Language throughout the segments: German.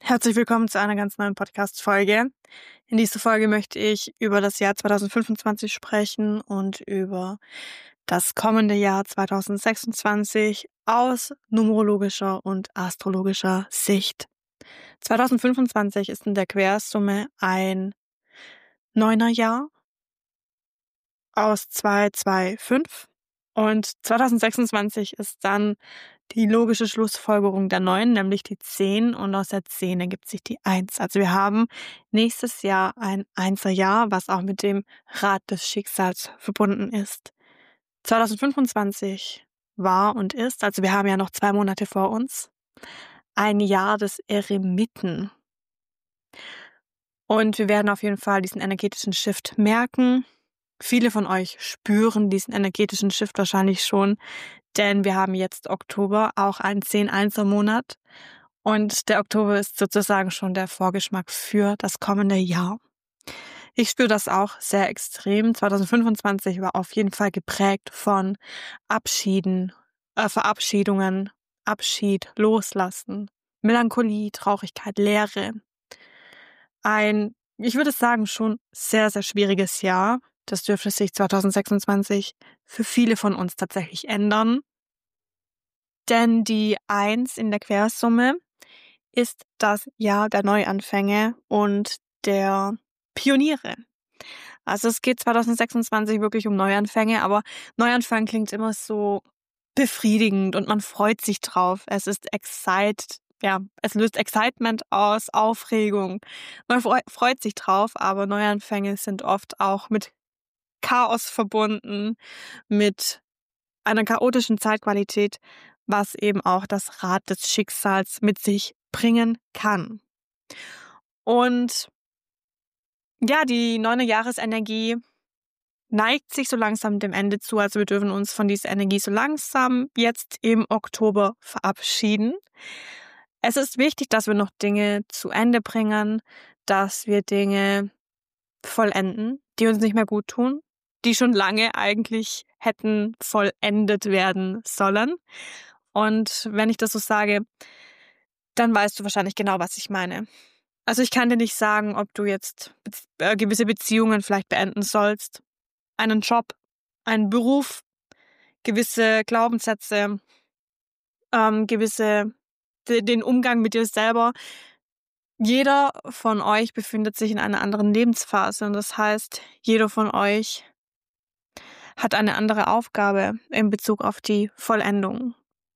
Herzlich willkommen zu einer ganz neuen Podcast-Folge. In dieser Folge möchte ich über das Jahr 2025 sprechen und über das kommende Jahr 2026 aus numerologischer und astrologischer Sicht. 2025 ist in der Quersumme ein Neunerjahr aus 225 und 2026 ist dann die logische Schlussfolgerung der 9, nämlich die 10, und aus der 10 ergibt sich die 1. Also wir haben nächstes Jahr ein Einserjahr, was auch mit dem Rad des Schicksals verbunden ist. 2025 war und ist, also wir haben ja noch 2 Monate vor uns, ein Jahr des Eremiten. Und wir werden auf jeden Fall diesen energetischen Shift merken. Viele von euch spüren diesen energetischen Shift wahrscheinlich schon, denn wir haben jetzt Oktober, auch einen 10-1er-Monat. Und der Oktober ist sozusagen schon der Vorgeschmack für das kommende Jahr. Ich spüre das auch sehr extrem. 2025 war auf jeden Fall geprägt von Verabschiedungen, Abschied, Loslassen, Melancholie, Traurigkeit, Leere. Ich würde sagen, schon sehr, sehr schwieriges Jahr. Das dürfte sich 2026 für viele von uns tatsächlich ändern. Denn die 1 in der Quersumme ist das Jahr der Neuanfänge und der Pioniere. Also es geht 2026 wirklich um Neuanfänge, aber Neuanfang klingt immer so befriedigend und man freut sich drauf. Es löst Excitement aus, Aufregung. Man freut sich drauf, aber Neuanfänge sind oft auch mit Chaos verbunden, mit einer chaotischen Zeitqualität, was eben auch das Rad des Schicksals mit sich bringen kann. Und ja, die 9. Jahresenergie neigt sich so langsam dem Ende zu. Also wir dürfen uns von dieser Energie so langsam jetzt im Oktober verabschieden. Es ist wichtig, dass wir noch Dinge zu Ende bringen, dass wir Dinge vollenden, die uns nicht mehr gut tun, die schon lange eigentlich hätten vollendet werden sollen. Und wenn ich das so sage, dann weißt du wahrscheinlich genau, was ich meine. Also ich kann dir nicht sagen, ob du jetzt gewisse Beziehungen vielleicht beenden sollst, einen Job, einen Beruf, gewisse Glaubenssätze, den Umgang mit dir selber. Jeder von euch befindet sich in einer anderen Lebensphase und das heißt, jeder von euch hat eine andere Aufgabe in Bezug auf die Vollendung.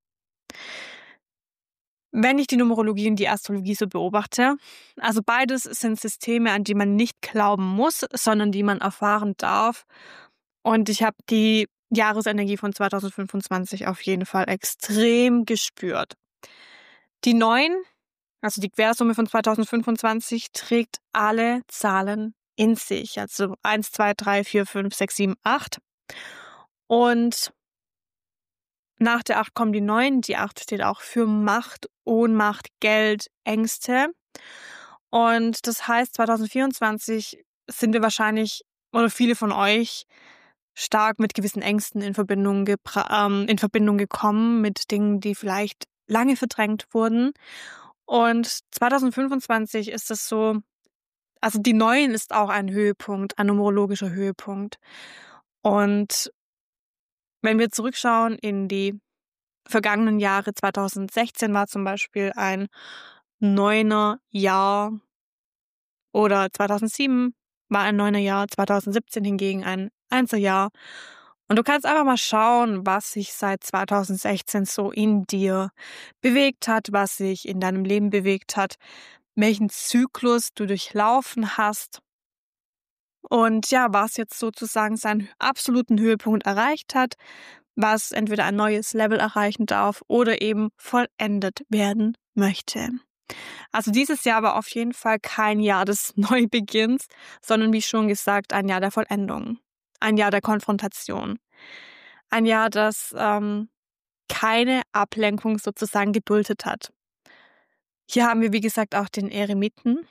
Wenn ich die Numerologie und die Astrologie so beobachte, also beides sind Systeme, an die man nicht glauben muss, sondern die man erfahren darf. Und ich habe die Jahresenergie von 2025 auf jeden Fall extrem gespürt. Die 9, also die Quersumme von 2025, trägt alle Zahlen in sich. Also 1, 2, 3, 4, 5, 6, 7, 8. Und nach der 8 kommen die 9. Die 8 steht auch für Macht, Ohnmacht, Geld, Ängste. Und das heißt, 2024 sind wir wahrscheinlich, oder viele von euch, stark mit gewissen Ängsten in Verbindung gekommen, mit Dingen, die vielleicht lange verdrängt wurden. Und 2025 ist es so, also die 9 ist auch ein Höhepunkt, ein numerologischer Höhepunkt. Und wenn wir zurückschauen in die vergangenen Jahre, 2016 war zum Beispiel ein 9er Jahr oder 2007 war ein 9er Jahr, 2017 hingegen ein 1er Jahr. Und du kannst einfach mal schauen, was sich seit 2016 so in dir bewegt hat, was sich in deinem Leben bewegt hat, welchen Zyklus du durchlaufen hast. Und ja, was jetzt sozusagen seinen absoluten Höhepunkt erreicht hat, was entweder ein neues Level erreichen darf oder eben vollendet werden möchte. Also dieses Jahr war auf jeden Fall kein Jahr des Neubeginns, sondern wie schon gesagt, ein Jahr der Vollendung, ein Jahr der Konfrontation, ein Jahr, das keine Ablenkung sozusagen geduldet hat. Hier haben wir, wie gesagt, auch den Eremiten.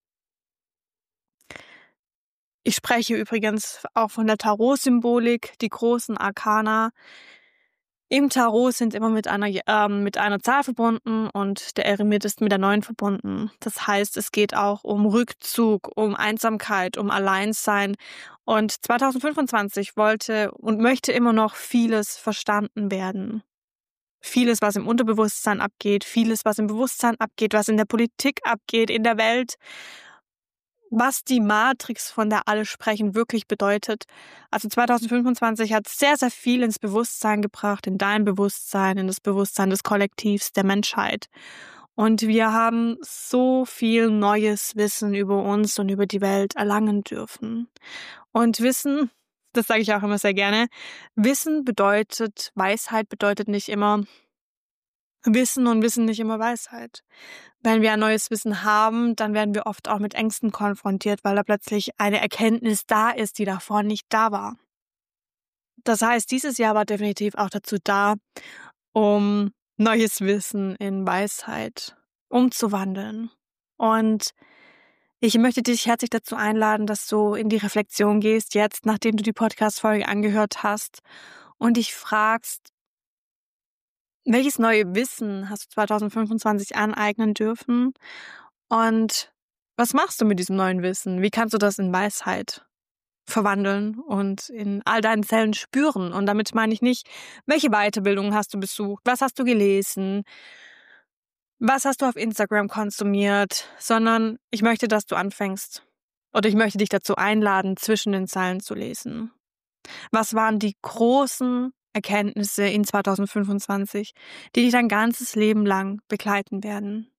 Ich spreche übrigens auch von der Tarot-Symbolik, die großen Arkana. Im Tarot sind immer mit einer Zahl verbunden und der Eremit ist mit der 9 verbunden. Das heißt, es geht auch um Rückzug, um Einsamkeit, um Alleinsein. Und 2025 wollte und möchte immer noch vieles verstanden werden. Vieles, was im Unterbewusstsein abgeht, vieles, was im Bewusstsein abgeht, was in der Politik abgeht, in der Welt, was die Matrix, von der alle sprechen, wirklich bedeutet. Also 2025 hat sehr, sehr viel ins Bewusstsein gebracht, in dein Bewusstsein, in das Bewusstsein des Kollektivs, der Menschheit. Und wir haben so viel neues Wissen über uns und über die Welt erlangen dürfen. Und Wissen, das sage ich auch immer sehr gerne, Weisheit bedeutet nicht immer Wissen und Wissen nicht immer Weisheit. Wenn wir ein neues Wissen haben, dann werden wir oft auch mit Ängsten konfrontiert, weil da plötzlich eine Erkenntnis da ist, die davor nicht da war. Das heißt, dieses Jahr war definitiv auch dazu da, um neues Wissen in Weisheit umzuwandeln. Und ich möchte dich herzlich dazu einladen, dass du in die Reflexion gehst, jetzt, nachdem du die Podcast-Folge angehört hast und dich fragst, welches neue Wissen hast du 2025 aneignen dürfen? Und was machst du mit diesem neuen Wissen? Wie kannst du das in Weisheit verwandeln und in all deinen Zellen spüren? Und damit meine ich nicht, welche Weiterbildung hast du besucht? Was hast du gelesen? Was hast du auf Instagram konsumiert? Sondern ich möchte, dass du anfängst. Oder ich möchte dich dazu einladen, zwischen den Zeilen zu lesen. Was waren die großen Erkenntnisse in 2025, die dich dein ganzes Leben lang begleiten werden?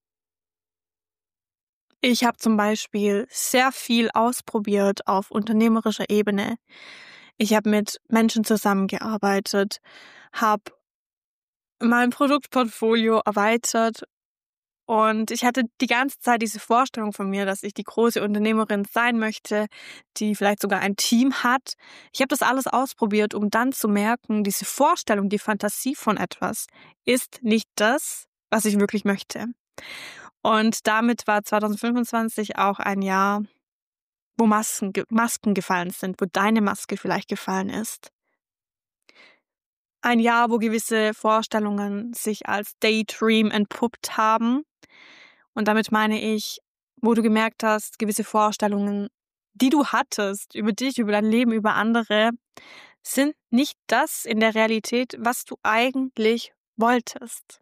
Ich habe zum Beispiel sehr viel ausprobiert auf unternehmerischer Ebene. Ich habe mit Menschen zusammengearbeitet, habe mein Produktportfolio erweitert und ich hatte die ganze Zeit diese Vorstellung von mir, dass ich die große Unternehmerin sein möchte, die vielleicht sogar ein Team hat. Ich habe das alles ausprobiert, um dann zu merken, diese Vorstellung, die Fantasie von etwas ist nicht das, was ich wirklich möchte. Und damit war 2025 auch ein Jahr, wo Masken gefallen sind, wo deine Maske vielleicht gefallen ist. Ein Jahr, wo gewisse Vorstellungen sich als Daydream entpuppt haben. Und damit meine ich, wo du gemerkt hast, gewisse Vorstellungen, die du hattest über dich, über dein Leben, über andere, sind nicht das in der Realität, was du eigentlich wolltest.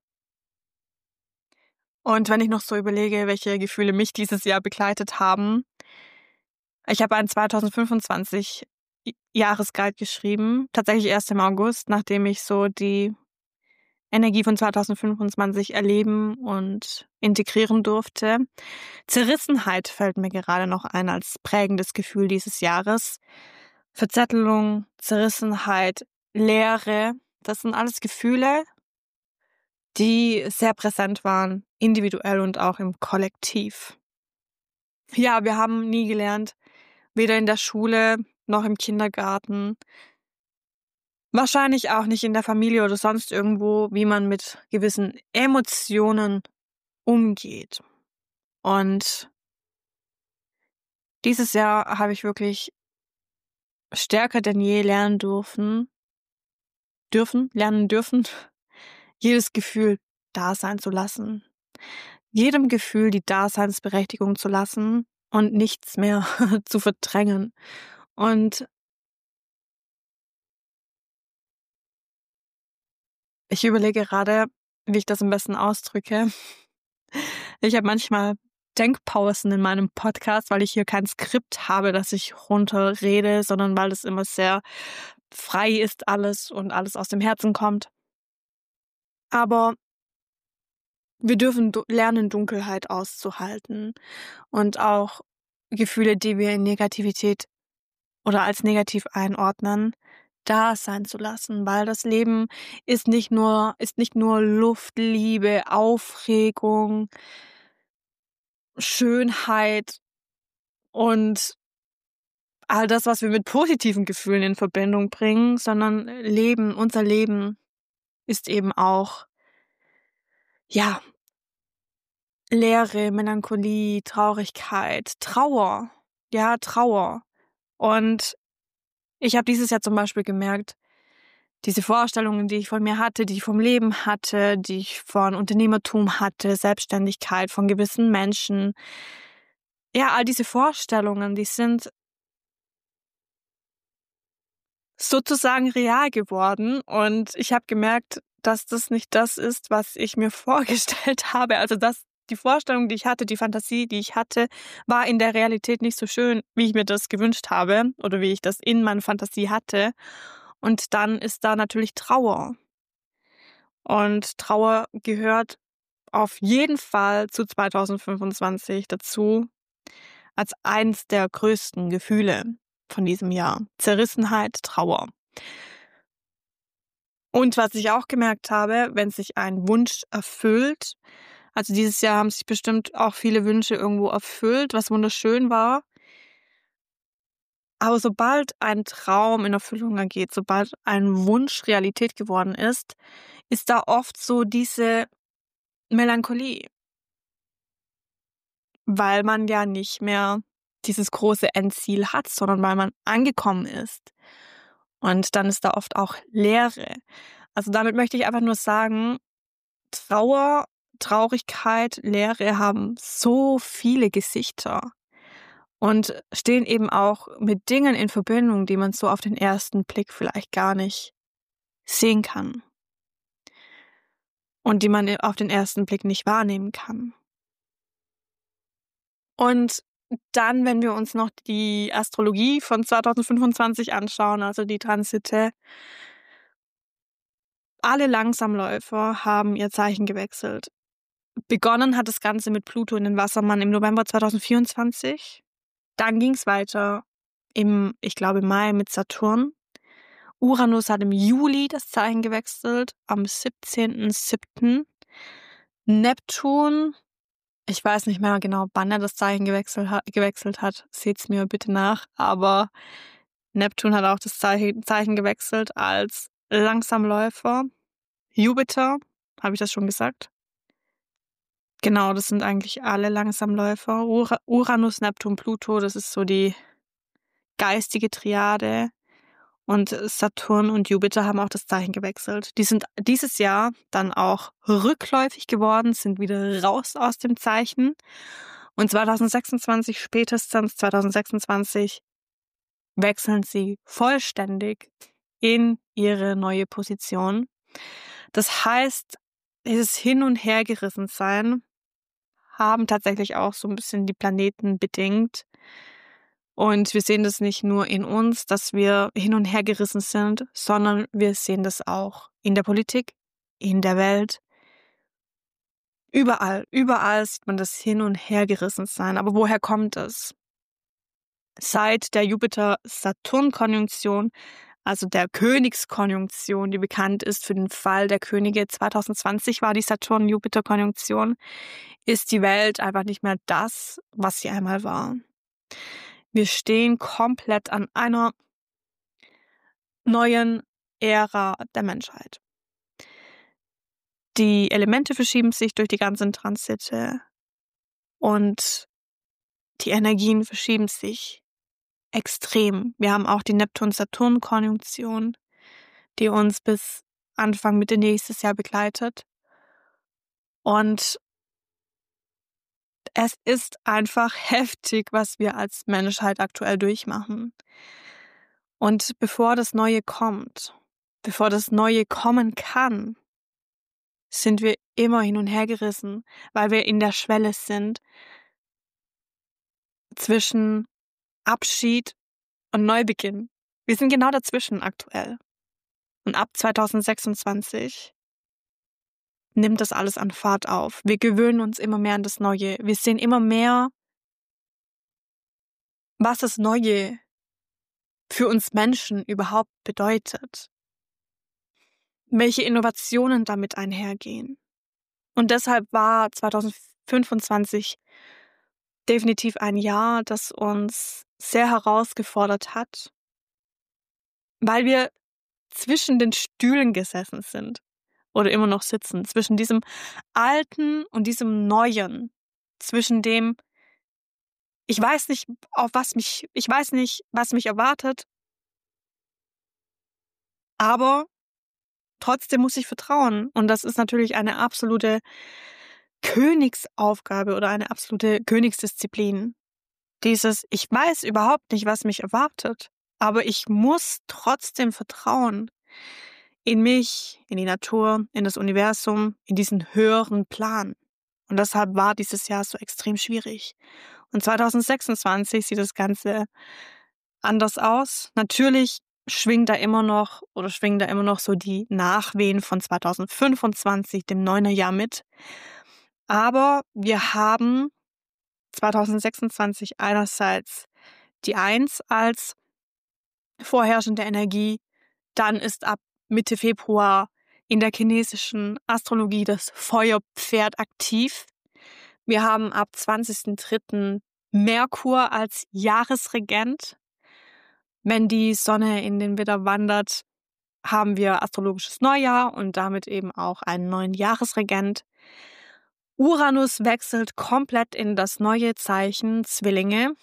Und wenn ich noch so überlege, welche Gefühle mich dieses Jahr begleitet haben, ich habe einen 2025 Jahresguide geschrieben, tatsächlich erst im August, nachdem ich so die Energie von 2025 erleben und integrieren durfte. Zerrissenheit fällt mir gerade noch ein als prägendes Gefühl dieses Jahres. Verzettelung, Zerrissenheit, Leere, das sind alles Gefühle, die sehr präsent waren, individuell und auch im Kollektiv. Ja, wir haben nie gelernt, weder in der Schule noch im Kindergarten, wahrscheinlich auch nicht in der Familie oder sonst irgendwo, wie man mit gewissen Emotionen umgeht. Und dieses Jahr habe ich wirklich stärker denn je lernen dürfen, jedes Gefühl da sein zu lassen. Jedem Gefühl die Daseinsberechtigung zu lassen und nichts mehr zu verdrängen. Und ich überlege gerade, wie ich das am besten ausdrücke. Ich habe manchmal Denkpausen in meinem Podcast, weil ich hier kein Skript habe, das ich runterrede, sondern weil es immer sehr frei ist alles und alles aus dem Herzen kommt. Aber wir dürfen lernen, Dunkelheit auszuhalten und auch Gefühle, die wir in Negativität oder als negativ einordnen, da sein zu lassen, weil das Leben ist nicht nur Luft, Liebe, Aufregung, Schönheit und all das, was wir mit positiven Gefühlen in Verbindung bringen, sondern unser Leben ist eben auch, ja, Leere, Melancholie, Traurigkeit, Trauer. Ja, Trauer. Und ich habe dieses Jahr zum Beispiel gemerkt, Diese Vorstellungen, die ich von mir hatte, die ich vom Leben hatte, die ich von Unternehmertum hatte, Selbstständigkeit von gewissen Menschen. Ja, all diese Vorstellungen, die sind sozusagen real geworden und ich habe gemerkt, dass das nicht das ist, was ich mir vorgestellt habe. Also, dass die Vorstellung, die ich hatte, die Fantasie, die ich hatte, war in der Realität nicht so schön, wie ich mir das gewünscht habe oder wie ich das in meiner Fantasie hatte. Und dann ist da natürlich Trauer. Und Trauer gehört auf jeden Fall zu 2025 dazu als eins der größten Gefühle von diesem Jahr. Zerrissenheit, Trauer. Und was ich auch gemerkt habe, wenn sich ein Wunsch erfüllt, also dieses Jahr haben sich bestimmt auch viele Wünsche irgendwo erfüllt, was wunderschön war. Aber sobald ein Traum in Erfüllung geht, sobald ein Wunsch Realität geworden ist da oft so diese Melancholie, weil man ja nicht mehr dieses große Endziel hat, sondern weil man angekommen ist. Und dann ist da oft auch Leere. Also damit möchte ich einfach nur sagen, Trauer, Traurigkeit, Leere haben so viele Gesichter und stehen eben auch mit Dingen in Verbindung, die man so auf den ersten Blick vielleicht gar nicht sehen kann und die man auf den ersten Blick nicht wahrnehmen kann. Und dann, wenn wir uns noch die Astrologie von 2025 anschauen, also die Transite, alle Langsamläufer haben ihr Zeichen gewechselt. Begonnen hat das Ganze mit Pluto in den Wassermann im November 2024. Dann ging es weiter ich glaube, Mai mit Saturn. Uranus hat im Juli das Zeichen gewechselt, am 17.07. Neptun, ich weiß nicht mehr genau, wann er das Zeichen gewechselt hat. Seht's mir bitte nach. Aber Neptun hat auch das Zeichen gewechselt als Langsamläufer. Jupiter, habe ich das schon gesagt? Genau, das sind eigentlich alle Langsamläufer. Uranus, Neptun, Pluto, das ist so die geistige Triade. Und Saturn und Jupiter haben auch das Zeichen gewechselt. Die sind dieses Jahr dann auch rückläufig geworden, sind wieder raus aus dem Zeichen. Und 2026, spätestens 2026, wechseln sie vollständig in ihre neue Position. Das heißt, dieses Hin- und Hergerissensein haben tatsächlich auch so ein bisschen die Planeten bedingt. Und wir sehen das nicht nur in uns, dass wir hin und her gerissen sind, sondern wir sehen das auch in der Politik, in der Welt. Überall sieht man das Hin- und Hergerissensein. Aber woher kommt es? Seit der Jupiter-Saturn-Konjunktion, also der Königskonjunktion, die bekannt ist für den Fall der Könige, 2020 war die Saturn-Jupiter-Konjunktion, ist die Welt einfach nicht mehr das, was sie einmal war. Wir stehen komplett an einer neuen Ära der Menschheit. Die Elemente verschieben sich durch die ganzen Transite und die Energien verschieben sich extrem. Wir haben auch die Neptun-Saturn-Konjunktion, die uns bis Anfang Mitte nächstes Jahr begleitet. Und es ist einfach heftig, was wir als Menschheit aktuell durchmachen. Und bevor das Neue kommt, bevor das Neue kommen kann, sind wir immer hin und her gerissen, weil wir in der Schwelle sind zwischen Abschied und Neubeginn. Wir sind genau dazwischen aktuell. Und ab 2026 nimmt das alles an Fahrt auf. Wir gewöhnen uns immer mehr an das Neue. Wir sehen immer mehr, was das Neue für uns Menschen überhaupt bedeutet. Welche Innovationen damit einhergehen. Und deshalb war 2025 definitiv ein Jahr, das uns sehr herausgefordert hat, weil wir zwischen den Stühlen gesessen sind oder immer noch sitzen, zwischen diesem Alten und diesem Neuen, zwischen dem, ich weiß nicht, was mich erwartet, aber trotzdem muss ich vertrauen. Und das ist natürlich eine absolute Königsaufgabe oder eine absolute Königsdisziplin. Ich weiß überhaupt nicht, was mich erwartet, aber ich muss trotzdem vertrauen in mich, in die Natur, in das Universum, in diesen höheren Plan. Und deshalb war dieses Jahr so extrem schwierig. Und 2026 sieht das Ganze anders aus. Natürlich schwingen da immer noch so die Nachwehen von 2025, dem Neunerjahr mit. Aber wir haben 2026 einerseits die Eins als vorherrschende Energie, dann ist ab Mitte Februar in der chinesischen Astrologie das Feuerpferd aktiv. Wir haben ab 20.03. Merkur als Jahresregent. Wenn die Sonne in den Widder wandert, haben wir astrologisches Neujahr und damit eben auch einen neuen Jahresregent. Uranus wechselt komplett in das neue Zeichen Zwillinge.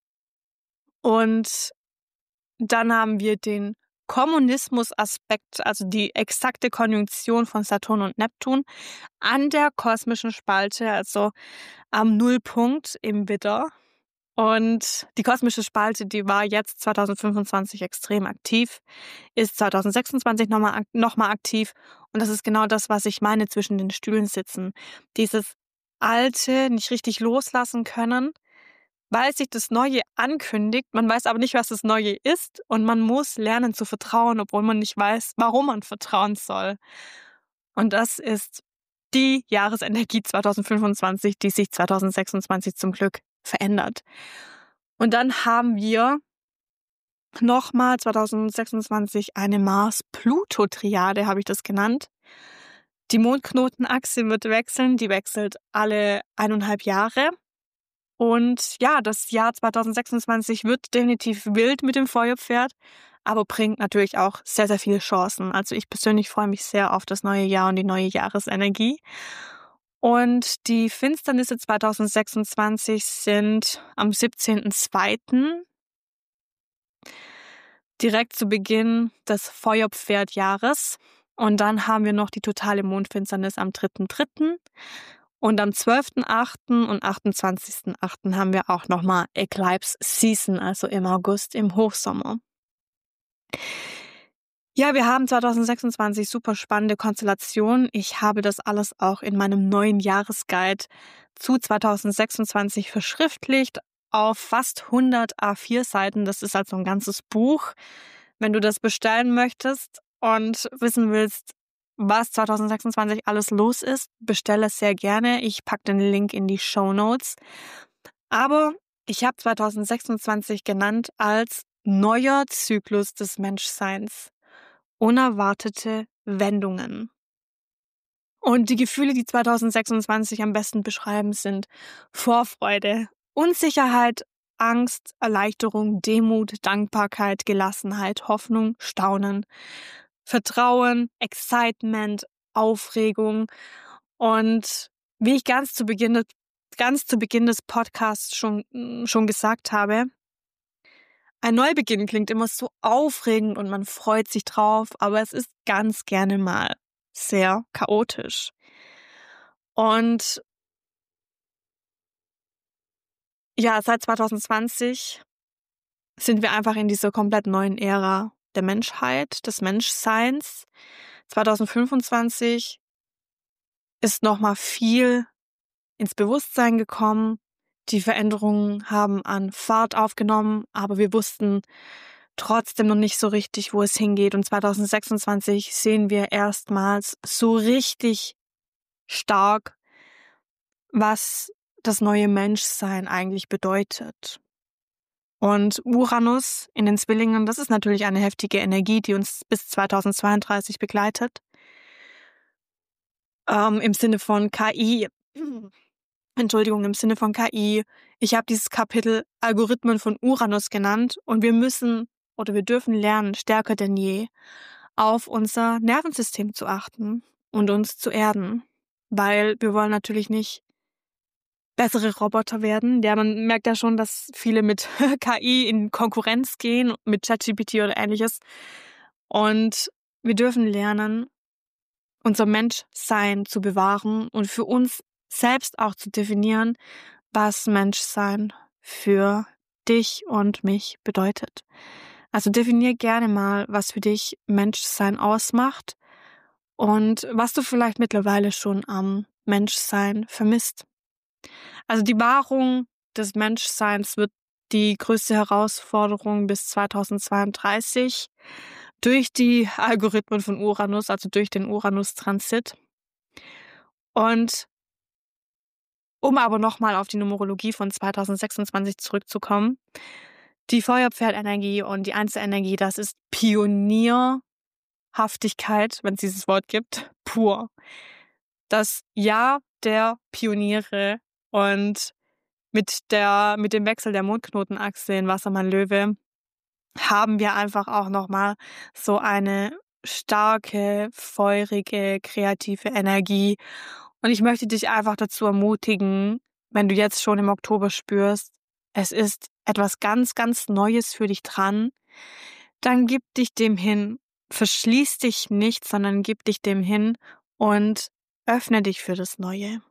Und dann haben wir den Kommunismus-Aspekt, also die exakte Konjunktion von Saturn und Neptun an der kosmischen Spalte, also am Nullpunkt im Widder. Und die kosmische Spalte, die war jetzt 2025 extrem aktiv, ist 2026 nochmal aktiv. Und das ist genau das, was ich meine, zwischen den Stühlen sitzen. Dieses Alte nicht richtig loslassen können, weil sich das Neue ankündigt. Man weiß aber nicht, was das Neue ist. Und man muss lernen zu vertrauen, obwohl man nicht weiß, warum man vertrauen soll. Und das ist die Jahresenergie 2025, die sich 2026 zum Glück verändert. Und dann haben wir nochmal 2026 eine Mars-Pluto-Triade, habe ich das genannt. Die Mondknotenachse wird wechseln, die wechselt alle 1,5 Jahre. Und ja, das Jahr 2026 wird definitiv wild mit dem Feuerpferd, aber bringt natürlich auch sehr, sehr viele Chancen. Also ich persönlich freue mich sehr auf das neue Jahr und die neue Jahresenergie. Und die Finsternisse 2026 sind am 17.02. direkt zu Beginn des Feuerpferdjahres. Und dann haben wir noch die totale Mondfinsternis am 3.3. Und am 12.8. und 28.8. haben wir auch nochmal Eclipse Season, also im August, im Hochsommer. Ja, wir haben 2026 super spannende Konstellationen. Ich habe das alles auch in meinem neuen Jahresguide zu 2026 verschriftlicht auf fast 100 A4-Seiten. Das ist also ein ganzes Buch. Wenn du das bestellen möchtest und wissen willst, was 2026 alles los ist, bestelle es sehr gerne. Ich packe den Link in die Shownotes. Aber ich habe 2026 genannt als neuer Zyklus des Menschseins. Unerwartete Wendungen. Und die Gefühle, die 2026 am besten beschreiben, sind Vorfreude, Unsicherheit, Angst, Erleichterung, Demut, Dankbarkeit, Gelassenheit, Hoffnung, Staunen, Vertrauen, Excitement, Aufregung. Und wie ich ganz zu Beginn des Podcasts schon gesagt habe, ein Neubeginn klingt immer so aufregend und man freut sich drauf, aber es ist ganz gerne mal sehr chaotisch. Und ja, seit 2020 sind wir einfach in dieser komplett neuen Ära der Menschheit, des Menschseins. 2025 ist nochmal viel ins Bewusstsein gekommen. Die Veränderungen haben an Fahrt aufgenommen, aber wir wussten trotzdem noch nicht so richtig, wo es hingeht. Und 2026 sehen wir erstmals so richtig stark, was das neue Menschsein eigentlich bedeutet. Und Uranus in den Zwillingen, das ist natürlich eine heftige Energie, die uns bis 2032 begleitet. Im Sinne von KI. Im Sinne von KI. Ich habe dieses Kapitel Algorithmen von Uranus genannt und wir dürfen lernen, stärker denn je, auf unser Nervensystem zu achten und uns zu erden. Weil wir wollen natürlich nicht bessere Roboter werden. Ja, man merkt ja schon, dass viele mit KI in Konkurrenz gehen, mit ChatGPT oder ähnliches. Und wir dürfen lernen, unser Menschsein zu bewahren und für uns selbst auch zu definieren, was Menschsein für dich und mich bedeutet. Also definier gerne mal, was für dich Menschsein ausmacht und was du vielleicht mittlerweile schon am Menschsein vermisst. Also die Wahrung des Menschseins wird die größte Herausforderung bis 2032 durch die Algorithmen von Uranus, also durch den Uranus-Transit. Und um aber nochmal auf die Numerologie von 2026 zurückzukommen, die Feuerpferdenergie und die Einzelenergie, das ist Pionierhaftigkeit, wenn es dieses Wort gibt, pur. Das Jahr der Pioniere und mit dem Wechsel der Mondknotenachse in Wassermann-Löwe haben wir einfach auch nochmal so eine starke, feurige, kreative Energie. Und ich möchte dich einfach dazu ermutigen, wenn du jetzt schon im Oktober spürst, es ist etwas ganz, ganz Neues für dich dran, dann gib dich dem hin. Verschließ dich nicht, sondern gib dich dem hin und öffne dich für das Neue.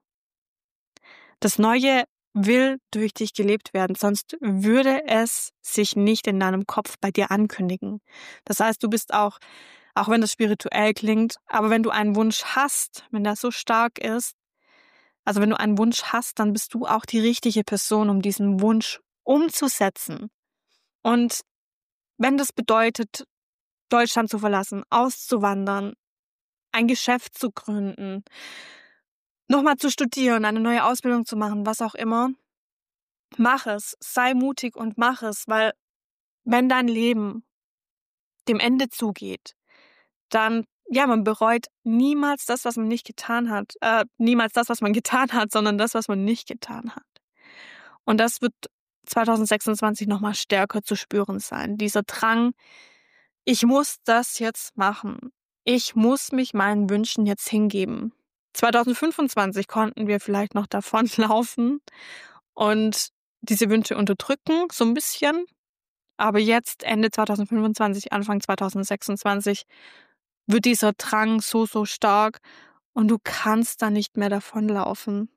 Das Neue will durch dich gelebt werden, sonst würde es sich nicht in deinem Kopf bei dir ankündigen. Das heißt, du bist auch wenn das spirituell klingt, aber wenn du einen Wunsch hast, wenn das so stark ist, also wenn du einen Wunsch hast, dann bist du auch die richtige Person, um diesen Wunsch umzusetzen. Und wenn das bedeutet, Deutschland zu verlassen, auszuwandern, ein Geschäft zu gründen, nochmal zu studieren, eine neue Ausbildung zu machen, was auch immer, mach es, sei mutig und mach es, weil wenn dein Leben dem Ende zugeht, dann, ja, man bereut niemals das, was man nicht getan hat. Niemals das, was man getan hat, sondern das, was man nicht getan hat. Und das wird 2026 nochmal stärker zu spüren sein. Dieser Drang, ich muss das jetzt machen. Ich muss mich meinen Wünschen jetzt hingeben. 2025 konnten wir vielleicht noch davonlaufen und diese Wünsche unterdrücken, so ein bisschen. Aber jetzt, Ende 2025, Anfang 2026, wird dieser Drang so, so stark und du kannst da nicht mehr davonlaufen.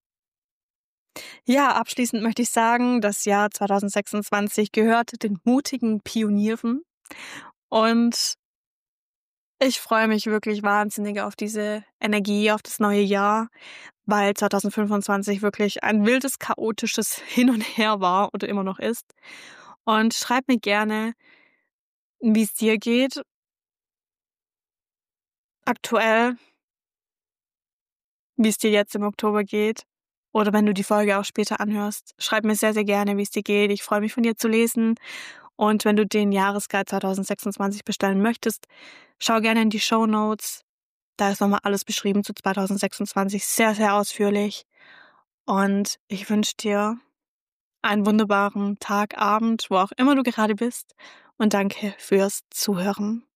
Ja, abschließend möchte ich sagen, das Jahr 2026 gehört den mutigen Pionieren und ich freue mich wirklich wahnsinnig auf diese Energie, auf das neue Jahr, weil 2025 wirklich ein wildes, chaotisches Hin und Her war oder immer noch ist. Und schreib mir gerne, wie es dir geht aktuell, wie es dir jetzt im Oktober geht. Oder wenn du die Folge auch später anhörst, schreib mir sehr, sehr gerne, wie es dir geht. Ich freue mich, von dir zu lesen. Und wenn du den Jahresguide 2026 bestellen möchtest, schau gerne in die Shownotes. Da ist nochmal alles beschrieben zu 2026, sehr, sehr ausführlich. Und ich wünsche dir einen wunderbaren Tag, Abend, wo auch immer du gerade bist. Und danke fürs Zuhören.